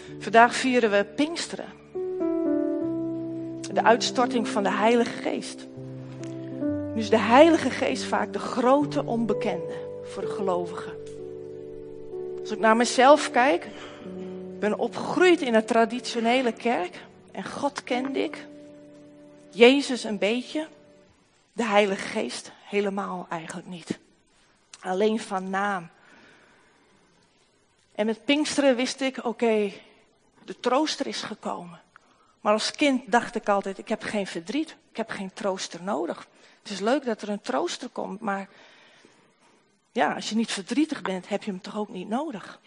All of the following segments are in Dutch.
Vandaag vieren we Pinksteren. De uitstorting van de Heilige Geest. Nu is de Heilige Geest vaak de grote onbekende voor de gelovigen. Als ik naar mezelf kijk, ben opgegroeid in een traditionele kerk. En God kende ik. Jezus een beetje. De Heilige Geest helemaal eigenlijk niet. Alleen van naam. En met Pinksteren wist ik, oké, de trooster is gekomen. Maar als kind dacht ik altijd, ik heb geen verdriet. Ik heb geen trooster nodig. Het is leuk dat er een trooster komt, maar ja, als je niet verdrietig bent, heb je hem toch ook niet nodig.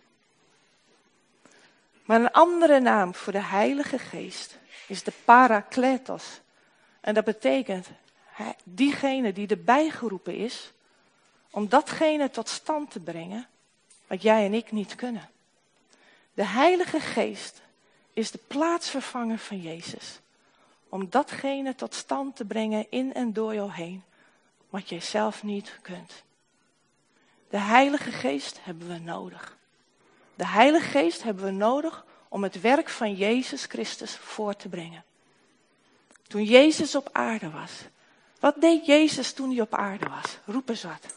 Maar een andere naam voor de Heilige Geest is de Parakletos. En dat betekent diegene die erbij geroepen is om datgene tot stand te brengen wat jij en ik niet kunnen. De Heilige Geest is de plaatsvervanger van Jezus. Om datgene tot stand te brengen in en door jou heen wat jij zelf niet kunt. De Heilige Geest hebben we nodig. De Heilige Geest hebben we nodig om het werk van Jezus Christus voor te brengen. Toen Jezus op aarde was. Wat deed Jezus toen hij op aarde was? Roep eens wat.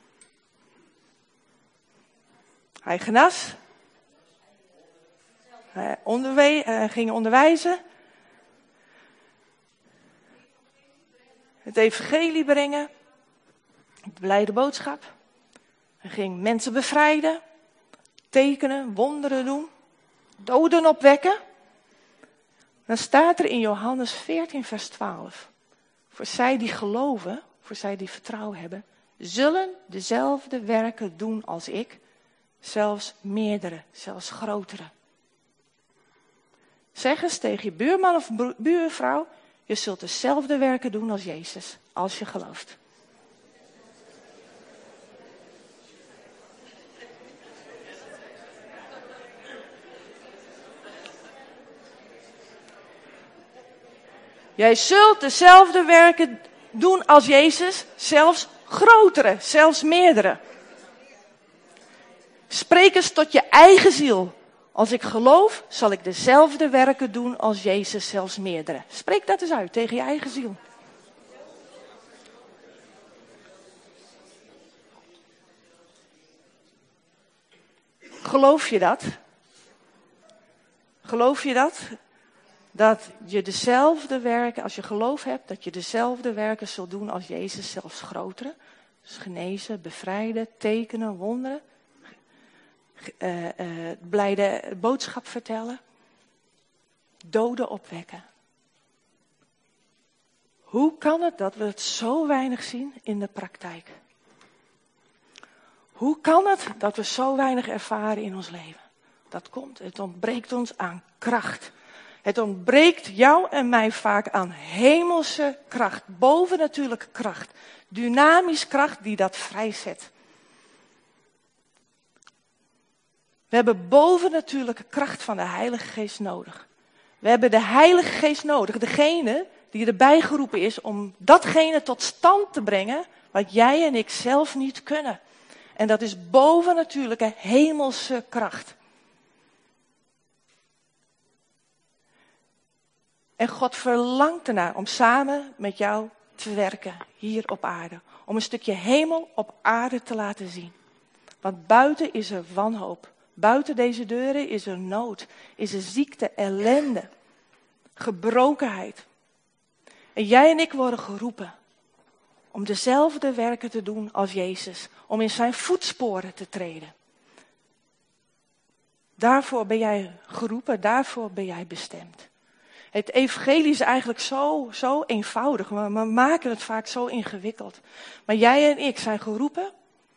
Hij genas. Hij ging onderwijzen. Het evangelie brengen. De blijde boodschap. Hij ging mensen bevrijden. Tekenen, wonderen doen. Doden opwekken. Dan staat er in Johannes 14 vers 12. Voor zij die geloven, voor zij die vertrouwen hebben, zullen dezelfde werken doen als ik. Zelfs meerdere, zelfs grotere. Zeg eens tegen je buurman of buurvrouw, je zult dezelfde werken doen als Jezus, als je gelooft. Jij zult dezelfde werken doen als Jezus, zelfs grotere, zelfs meerdere. Spreek eens tot je eigen ziel. Als ik geloof, zal ik dezelfde werken doen als Jezus, zelfs meerdere. Spreek dat eens uit tegen je eigen ziel. Geloof je dat? Geloof je dat? Dat je dezelfde werken, als je geloof hebt, dat je dezelfde werken zult doen als Jezus, zelfs grotere. Dus genezen, bevrijden, tekenen, wonderen. Blijde boodschap vertellen. Doden opwekken. Hoe kan het dat we het zo weinig zien in de praktijk? Hoe kan het dat we zo weinig ervaren in ons leven? Dat komt, het ontbreekt ons aan kracht. Het ontbreekt jou en mij vaak aan hemelse kracht, bovennatuurlijke kracht, dynamisch kracht die dat vrijzet. We hebben bovennatuurlijke kracht van de Heilige Geest nodig. We hebben de Heilige Geest nodig, degene die erbij geroepen is om datgene tot stand te brengen wat jij en ik zelf niet kunnen. En dat is bovennatuurlijke hemelse kracht. En God verlangt ernaar om samen met jou te werken hier op aarde. Om een stukje hemel op aarde te laten zien. Want buiten is er wanhoop. Buiten deze deuren is er nood. Is er ziekte, ellende, gebrokenheid. En jij en ik worden geroepen om dezelfde werken te doen als Jezus. Om in zijn voetsporen te treden. Daarvoor ben jij geroepen, daarvoor ben jij bestemd. Het evangelie is eigenlijk zo eenvoudig, maar we maken het vaak zo ingewikkeld. Maar jij en ik zijn geroepen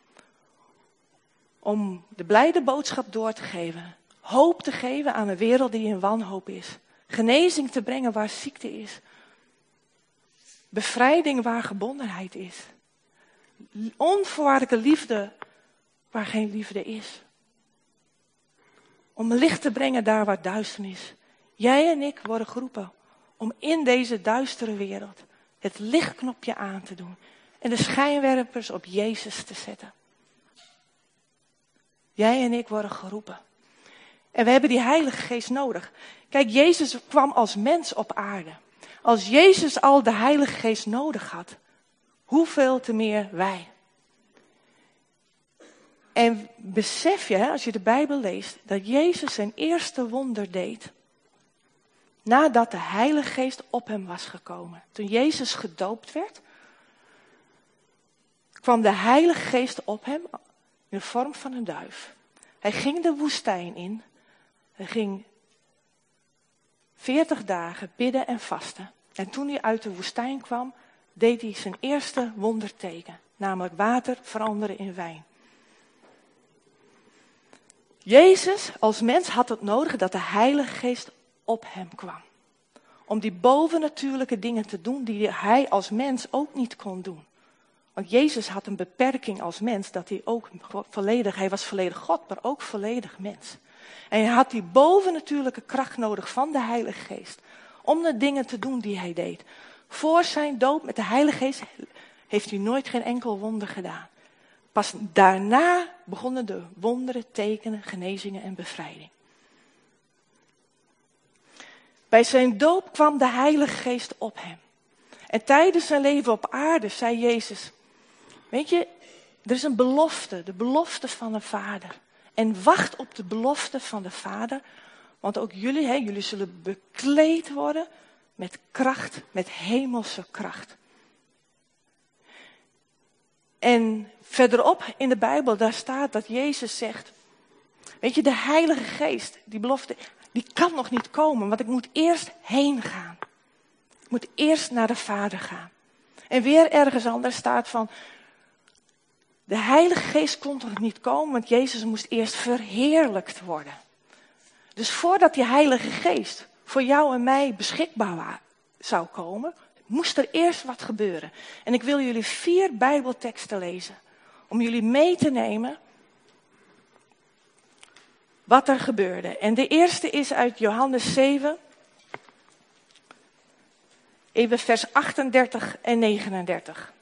om de blijde boodschap door te geven. Hoop te geven aan een wereld die in wanhoop is. Genezing te brengen waar ziekte is. Bevrijding waar gebondenheid is. Onvoorwaardelijke liefde waar geen liefde is. Om licht te brengen daar waar duisternis is. Jij en ik worden geroepen om in deze duistere wereld het lichtknopje aan te doen. En de schijnwerpers op Jezus te zetten. Jij en ik worden geroepen. En we hebben die Heilige Geest nodig. Kijk, Jezus kwam als mens op aarde. Als Jezus al de Heilige Geest nodig had, hoeveel te meer wij. En besef je, als je de Bijbel leest, dat Jezus zijn eerste wonder deed nadat de Heilige Geest op hem was gekomen. Toen Jezus gedoopt werd, kwam de Heilige Geest op hem in de vorm van een duif. Hij ging de woestijn in. Hij ging 40 dagen bidden en vasten. En toen hij uit de woestijn kwam, deed hij zijn eerste wonderteken. Namelijk water veranderen in wijn. Jezus als mens had het nodig dat de Heilige Geest op hem kwam. Om die bovennatuurlijke dingen te doen die hij als mens ook niet kon doen. Want Jezus had een beperking als mens, dat hij was volledig God, maar ook volledig mens. En hij had die bovennatuurlijke kracht nodig van de Heilige Geest. Om de dingen te doen die hij deed. Voor zijn doop met de Heilige Geest heeft hij nooit geen enkel wonder gedaan. Pas daarna begonnen de wonderen, tekenen, genezingen en bevrijding. Bij zijn doop kwam de Heilige Geest op hem. En tijdens zijn leven op aarde zei Jezus, weet je, er is een belofte, de belofte van een vader. En wacht op de belofte van de vader, want ook jullie zullen bekleed worden met kracht, met hemelse kracht. En verderop in de Bijbel, daar staat dat Jezus zegt, weet je, de Heilige Geest, die belofte, die kan nog niet komen, want ik moet eerst heen gaan. Ik moet eerst naar de Vader gaan. En weer ergens anders staat van, de Heilige Geest kon toch niet komen, want Jezus moest eerst verheerlijkt worden. Dus voordat die Heilige Geest voor jou en mij beschikbaar zou komen, moest er eerst wat gebeuren. En ik wil jullie 4 Bijbelteksten lezen, om jullie mee te nemen wat er gebeurde. En de eerste is uit Johannes 7, even vers 38 en 39.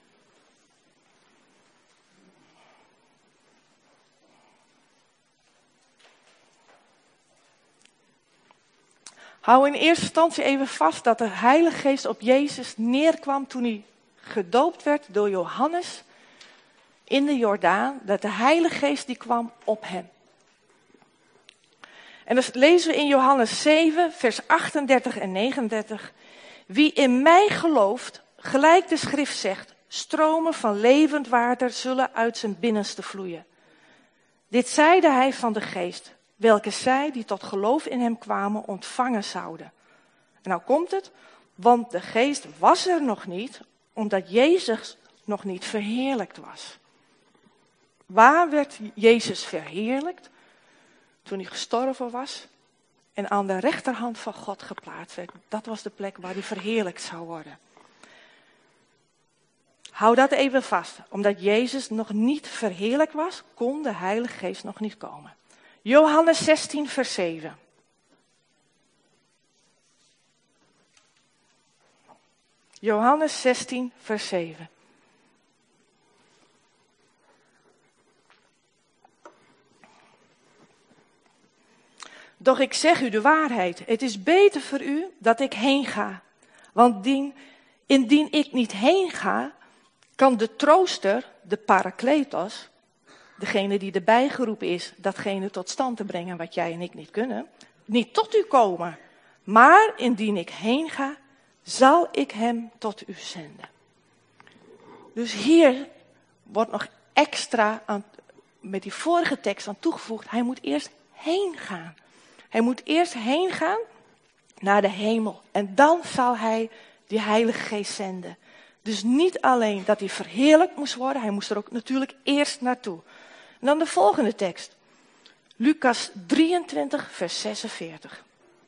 Hou in eerste instantie even vast dat de Heilige Geest op Jezus neerkwam toen hij gedoopt werd door Johannes in de Jordaan. Dat de Heilige Geest die kwam op hem. En dat lezen we in Johannes 7, vers 38 en 39. Wie in mij gelooft, gelijk de schrift zegt, stromen van levend water zullen uit zijn binnenste vloeien. Dit zeide hij van de Geest, welke zij die tot geloof in hem kwamen ontvangen zouden. En nou komt het, want de Geest was er nog niet, omdat Jezus nog niet verheerlijkt was. Waar werd Jezus verheerlijkt? Toen hij gestorven was en aan de rechterhand van God geplaatst werd. Dat was de plek waar hij verheerlijkt zou worden. Hou dat even vast. Omdat Jezus nog niet verheerlijkt was, kon de Heilige Geest nog niet komen. Johannes 16, vers 7. Johannes 16, vers 7. Doch ik zeg u de waarheid, het is beter voor u dat ik heen ga. Want indien ik niet heen ga, kan de trooster, de parakletos, degene die erbij geroepen is, datgene tot stand te brengen wat jij en ik niet kunnen, niet tot u komen. Maar indien ik heen ga, zal ik hem tot u zenden. Dus hier wordt nog extra met die vorige tekst aan toegevoegd, hij moet eerst heen gaan. Hij moet eerst heen gaan naar de hemel. En dan zal hij die Heilige Geest zenden. Dus niet alleen dat hij verheerlijkt moest worden, hij moest er ook natuurlijk eerst naartoe. En dan de volgende tekst. Lucas 23, vers 46.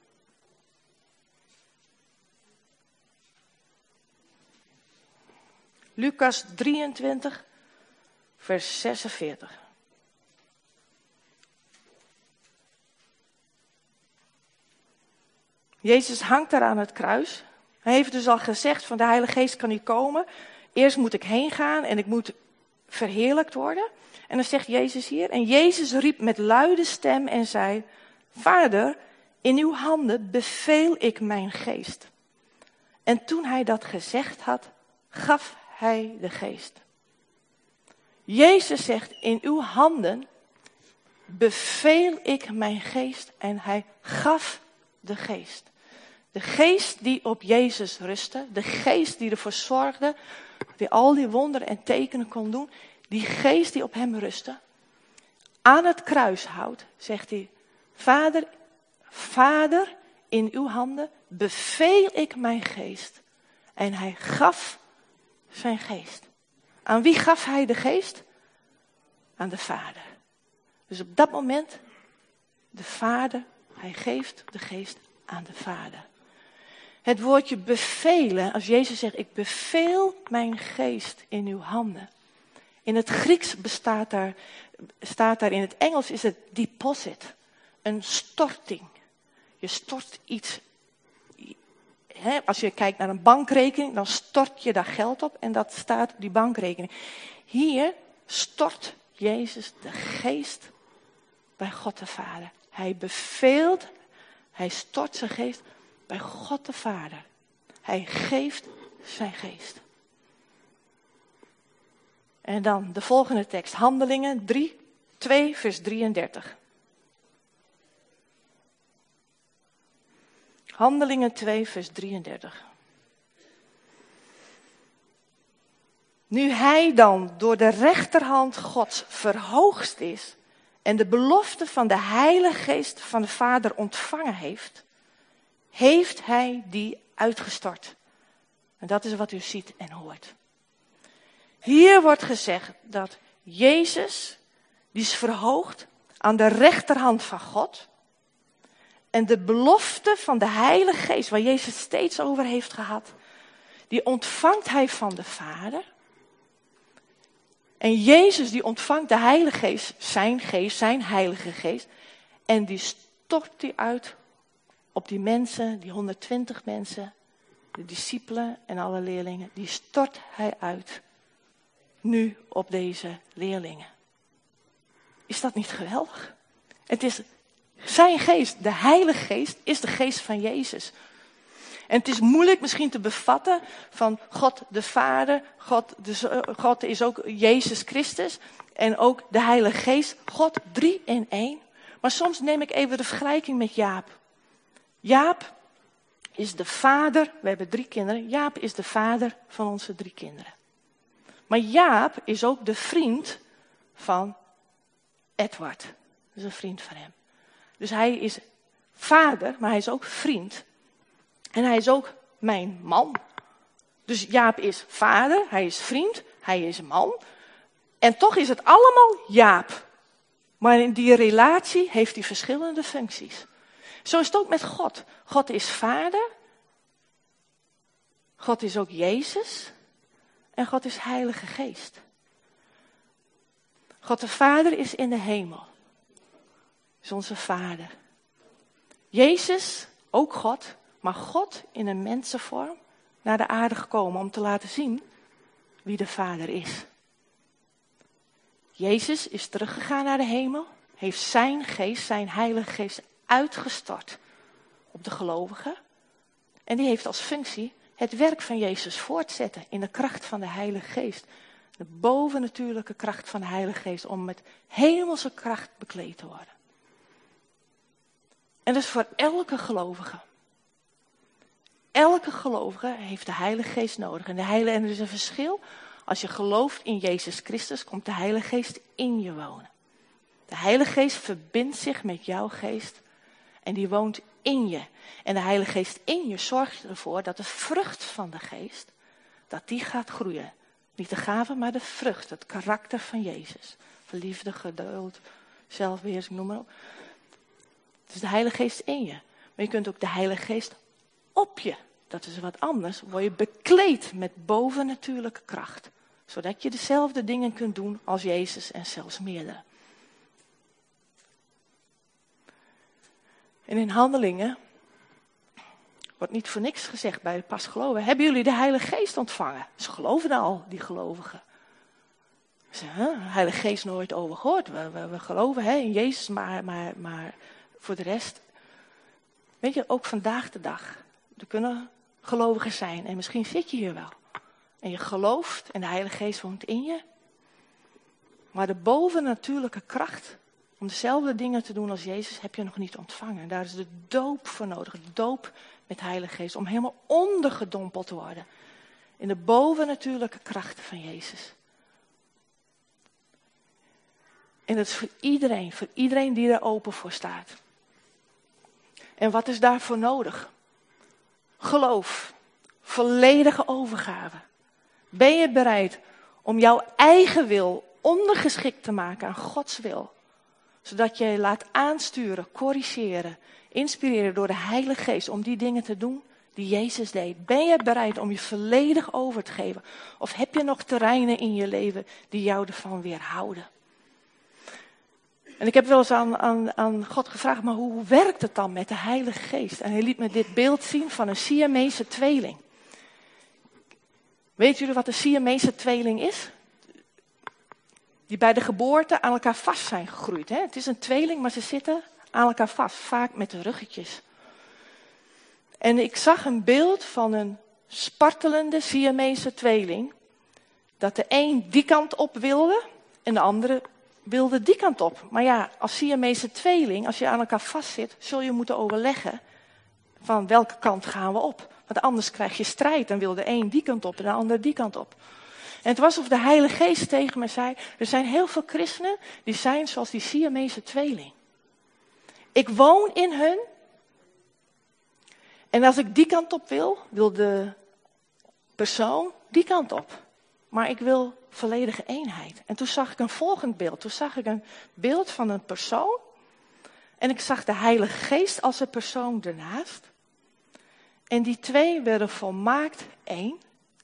Lucas 23, vers 46. Jezus hangt daar aan het kruis. Hij heeft dus al gezegd van de Heilige Geest kan niet komen. Eerst moet ik heen gaan en ik moet verheerlijkt worden. En dan zegt Jezus hier. En Jezus riep met luide stem en zei, Vader, in uw handen beveel ik mijn geest. En toen hij dat gezegd had, gaf hij de geest. Jezus zegt, in uw handen beveel ik mijn geest. En hij gaf de geest. De geest die op Jezus rustte, de geest die ervoor zorgde, die al die wonderen en tekenen kon doen, die geest die op hem rustte, aan het kruis houdt, zegt hij, Vader, in uw handen beveel ik mijn geest. En hij gaf zijn geest. Aan wie gaf hij de geest? Aan de Vader. Dus op dat moment, de Vader, hij geeft de geest aan de Vader. Het woordje bevelen, als Jezus zegt, ik beveel mijn geest in uw handen. In het Grieks staat daar, in het Engels is het deposit, een storting. Je stort iets, als je kijkt naar een bankrekening, dan stort je daar geld op en dat staat op die bankrekening. Hier stort Jezus de geest bij God de Vader. Hij beveelt, hij stort zijn geest bij God de Vader. Hij geeft zijn geest. En dan de volgende tekst, Handelingen 2 vers 33. Handelingen 2 vers 33. Nu hij dan door de rechterhand Gods verhoogst is en de belofte van de Heilige Geest van de Vader ontvangen heeft, heeft hij die uitgestort. En dat is wat u ziet en hoort. Hier wordt gezegd dat Jezus, die is verhoogd aan de rechterhand van God. En de belofte van de Heilige Geest, waar Jezus steeds over heeft gehad, die ontvangt hij van de Vader. En Jezus die ontvangt de Heilige Geest, zijn Heilige Geest. En die stort die uit op die mensen, die 120 mensen, de discipelen en alle leerlingen. Die stort hij uit nu op deze leerlingen. Is dat niet geweldig? Het is zijn geest, de Heilige Geest, is de geest van Jezus. En het is moeilijk misschien te bevatten van God de Vader, God is ook Jezus Christus en ook de Heilige Geest, God 3 in 1. Maar soms neem ik even de vergelijking met Jaap. Jaap is de vader, we hebben 3 kinderen, Jaap is de vader van onze 3 kinderen. Maar Jaap is ook de vriend van Edward, dat is een vriend van hem. Dus hij is vader, maar hij is ook vriend. En hij is ook mijn man. Dus Jaap is vader, hij is vriend, hij is man. En toch is het allemaal Jaap. Maar in die relatie heeft hij verschillende functies. Zo is het ook met God. God is vader. God is ook Jezus. En God is Heilige Geest. God de Vader is in de hemel. Is onze Vader. Jezus, ook God, maar God in een mensenvorm naar de aarde gekomen om te laten zien wie de Vader is. Jezus is teruggegaan naar de hemel, heeft zijn geest, zijn Heilige Geest uitgestort op de gelovigen. En die heeft als functie het werk van Jezus voortzetten in de kracht van de Heilige Geest. De bovennatuurlijke kracht van de Heilige Geest om met hemelse kracht bekleed te worden. En dus voor elke gelovige. Elke gelovige heeft de Heilige Geest nodig. En er is een verschil. Als je gelooft in Jezus Christus, komt de Heilige Geest in je wonen. De Heilige Geest verbindt zich met jouw geest. En die woont in je. En de Heilige Geest in je zorgt ervoor dat de vrucht van de geest, dat die gaat groeien. Niet de gave, maar de vrucht, het karakter van Jezus. Liefde, geduld, zelfbeheersing, noem maar op. Het is de Heilige Geest in je. Maar je kunt ook de Heilige Geest op je. Dat is wat anders. Word je bekleed met bovennatuurlijke kracht. Zodat je dezelfde dingen kunt doen als Jezus en zelfs meerdere. En in Handelingen wordt niet voor niks gezegd bij de pasgelovigen. Hebben jullie de Heilige Geest ontvangen? Ze geloven al, die gelovigen. Ze zeggen, Heilige Geest nooit over gehoord. We geloven in Jezus, maar Voor de rest, weet je, ook vandaag de dag. Er kunnen gelovigen zijn en misschien zit je hier wel. En je gelooft en de Heilige Geest woont in je. Maar de bovennatuurlijke kracht om dezelfde dingen te doen als Jezus heb je nog niet ontvangen. Daar is de doop voor nodig. De doop met de Heilige Geest. Om helemaal ondergedompeld te worden. In de bovennatuurlijke krachten van Jezus. En dat is voor iedereen die er open voor staat. En wat is daarvoor nodig? Geloof. Volledige overgave. Ben je bereid om jouw eigen wil ondergeschikt te maken aan Gods wil? Zodat je je laat aansturen, corrigeren, inspireren door de Heilige Geest om die dingen te doen die Jezus deed. Ben je bereid om je volledig over te geven? Of heb je nog terreinen in je leven die jou ervan weerhouden? En ik heb wel eens aan God gevraagd, maar hoe werkt het dan met de Heilige Geest? En hij liet me dit beeld zien van een Siamese tweeling. Weet jullie wat een Siamese tweeling is? Die bij de geboorte aan elkaar vast zijn gegroeid. Hè? Het is een tweeling, maar ze zitten aan elkaar vast. Vaak met de ruggetjes. En ik zag een beeld van een spartelende Siamese tweeling. Dat de een die kant op wilde en de andere wilde die kant op. Maar ja, als Siamese tweeling, als je aan elkaar vastzit, zul je moeten overleggen van welke kant gaan we op. Want anders krijg je strijd. Dan wil de een die kant op en de ander die kant op. En het was of de Heilige Geest tegen me zei, er zijn heel veel christenen die zijn zoals die Siamese tweeling. Ik woon in hun. En als ik die kant op wil de persoon die kant op. Maar ik wil volledige eenheid. En toen zag ik een volgend beeld. Toen zag ik een beeld van een persoon. En ik zag de Heilige Geest als een persoon ernaast. En die twee werden volmaakt één.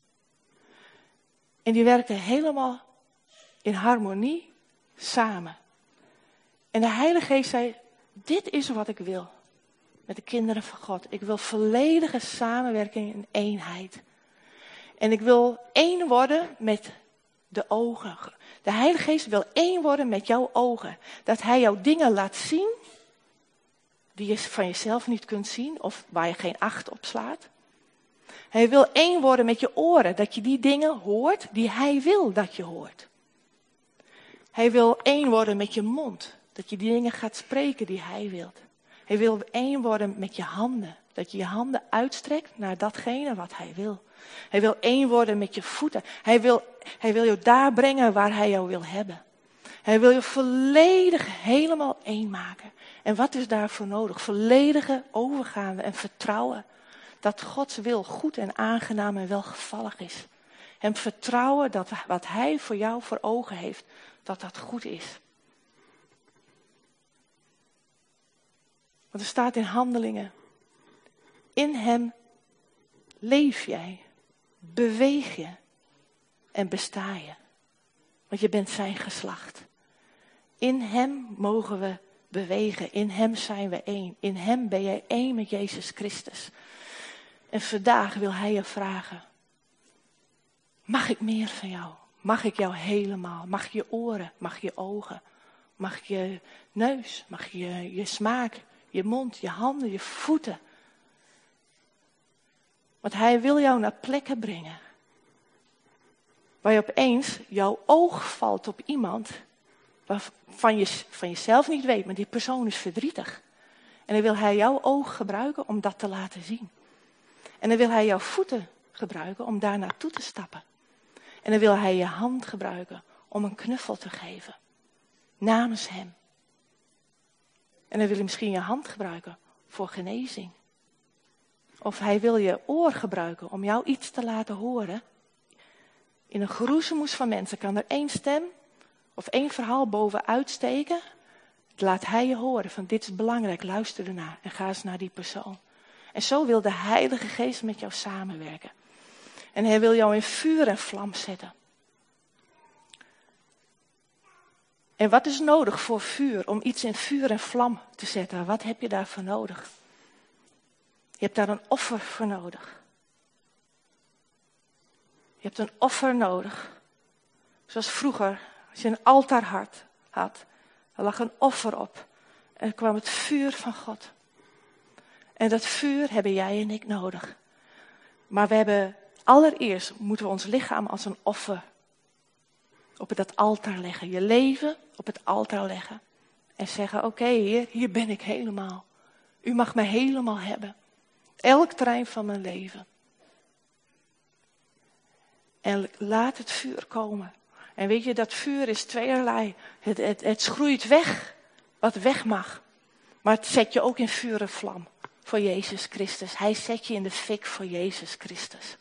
En die werkten helemaal in harmonie samen. En de Heilige Geest zei, dit is wat ik wil. Met de kinderen van God. Ik wil volledige samenwerking en eenheid. En ik wil één worden met de ogen. De Heilige Geest wil één worden met jouw ogen. Dat Hij jou dingen laat zien die je van jezelf niet kunt zien of waar je geen acht op slaat. Hij wil één worden met je oren, dat je die dingen hoort die Hij wil dat je hoort. Hij wil één worden met je mond, dat je die dingen gaat spreken die Hij wil. Hij wil één worden met je handen, dat je je handen uitstrekt naar datgene wat Hij wil. Hij wil één worden met je voeten. Hij wil je daar brengen waar Hij jou wil hebben. Hij wil je volledig helemaal één maken. En wat is daarvoor nodig? Volledige overgave en vertrouwen. Dat Gods wil goed en aangenaam en welgevallig is. En vertrouwen dat wat Hij voor jou voor ogen heeft, dat dat goed is. Want er staat in Handelingen. In Hem leef jij, beweeg je en besta je. Want je bent zijn geslacht. In Hem mogen we bewegen. In Hem zijn we één. In Hem ben jij één met Jezus Christus. En vandaag wil Hij je vragen. Mag ik meer van jou? Mag ik jou helemaal? Mag je oren? Mag je ogen? Mag je neus? Mag je smaak? Je mond? Je handen? Je voeten? Want Hij wil jou naar plekken brengen. Waar je opeens jouw oog valt op iemand waarvan je van jezelf niet weet, maar die persoon is verdrietig. En dan wil Hij jouw oog gebruiken om dat te laten zien. En dan wil Hij jouw voeten gebruiken om daar naartoe te stappen. En dan wil Hij je hand gebruiken om een knuffel te geven. Namens Hem. En dan wil Hij misschien je hand gebruiken voor genezing. Of Hij wil je oor gebruiken om jou iets te laten horen. In een geroezemoes van mensen kan er één stem of één verhaal bovenuit steken. Laat Hij je horen van dit is belangrijk, luister ernaar en ga eens naar die persoon. En zo wil de Heilige Geest met jou samenwerken. En Hij wil jou in vuur en vlam zetten. En wat is nodig voor vuur, om iets in vuur en vlam te zetten? Wat heb je daarvoor nodig? Je hebt daar een offer voor nodig. Je hebt een offer nodig. Zoals vroeger, als je een altaar had, er lag een offer op. En er kwam het vuur van God. En dat vuur hebben jij en ik nodig. Maar allereerst moeten we ons lichaam als een offer op dat altaar leggen. Je leven op het altaar leggen. En zeggen, oké, Heer, hier ben ik helemaal. U mag mij helemaal hebben. Elk terrein van mijn leven. En laat het vuur komen. En weet je, dat vuur is tweeërlei. Het schroeit weg wat weg mag. Maar het zet je ook in vuur en vlam voor Jezus Christus. Hij zet je in de fik voor Jezus Christus.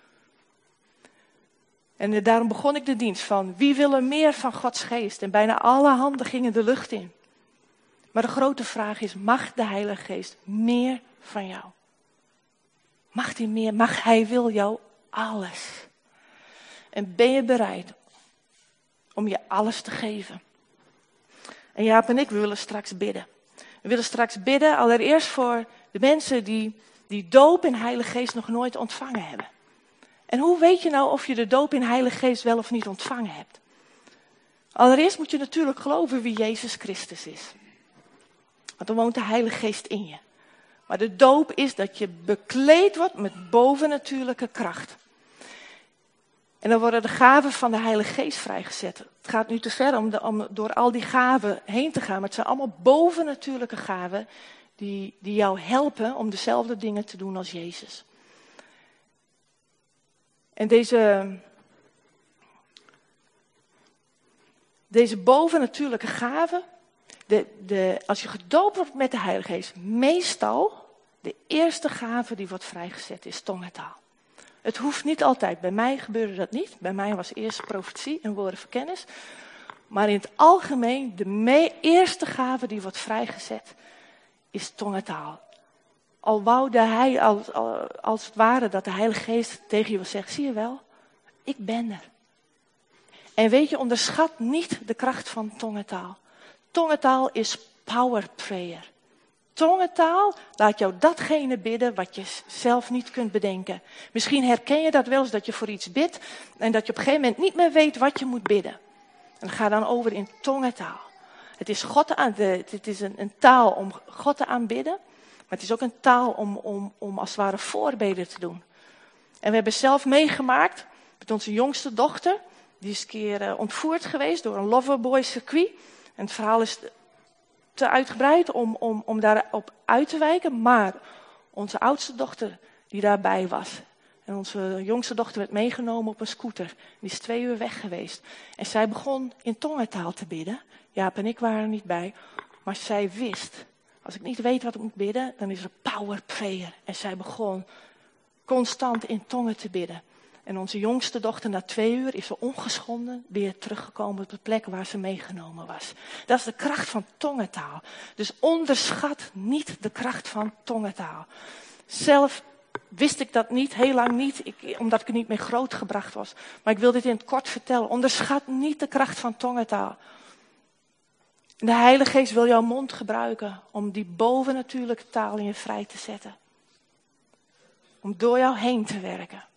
En daarom begon ik de dienst van, wie wil er meer van Gods geest? En bijna alle handen gingen de lucht in. Maar de grote vraag is, mag de Heilige Geest meer van jou? Mag hij meer? Hij wil jou alles. En ben je bereid om je alles te geven? En Jaap en ik, we willen straks bidden. We willen straks bidden allereerst voor de mensen die doop in Heilige Geest nog nooit ontvangen hebben. En hoe weet je nou of je de doop in Heilige Geest wel of niet ontvangen hebt? Allereerst moet je natuurlijk geloven wie Jezus Christus is. Want dan woont de Heilige Geest in je. Maar de doop is dat je bekleed wordt met bovennatuurlijke kracht. En dan worden de gaven van de Heilige Geest vrijgezet. Het gaat nu te ver om door al die gaven heen te gaan. Maar het zijn allemaal bovennatuurlijke gaven die jou helpen om dezelfde dingen te doen als Jezus. En deze bovennatuurlijke gaven, als je gedoopt wordt met de Heilige Geest, meestal de eerste gave die wordt vrijgezet is tongentaal. Het hoeft niet altijd. Bij mij gebeurde dat niet. Bij mij was eerst profetie en woorden van kennis. Maar in het algemeen, de eerste gave die wordt vrijgezet, is tongentaal. Al woude hij, als het ware, dat de Heilige Geest tegen je wil zeggen, zie je wel, ik ben er. En weet je, onderschat niet de kracht van tongentaal. Tongentaal is power prayer. Tongentaal laat jou datgene bidden wat je zelf niet kunt bedenken. Misschien herken je dat wel eens dat je voor iets bidt en dat je op een gegeven moment niet meer weet wat je moet bidden. En ga dan over in tongentaal. Het is een taal om God te aanbidden, maar het is ook een taal om als het ware voorbeden te doen. En we hebben zelf meegemaakt met onze jongste dochter, die is een keer ontvoerd geweest door een loverboy circuit. En het verhaal is te uitgebreid om daarop uit te wijken. Maar onze oudste dochter die daarbij was. En onze jongste dochter werd meegenomen op een scooter. Die is 2 uur weg geweest. En zij begon in tongentaal te bidden. Jaap en ik waren er niet bij. Maar zij wist, als ik niet weet wat ik moet bidden, dan is er power prayer. En zij begon constant in tongen te bidden. En onze jongste dochter, na 2 uur, is ze ongeschonden weer teruggekomen op de plek waar ze meegenomen was. Dat is de kracht van tongentaal. Dus onderschat niet de kracht van tongentaal. Zelf wist ik dat niet, heel lang niet, omdat ik er niet mee grootgebracht was. Maar ik wil dit in het kort vertellen. Onderschat niet de kracht van tongentaal. De Heilige Geest wil jouw mond gebruiken om die bovennatuurlijke taal in je vrij te zetten. Om door jou heen te werken.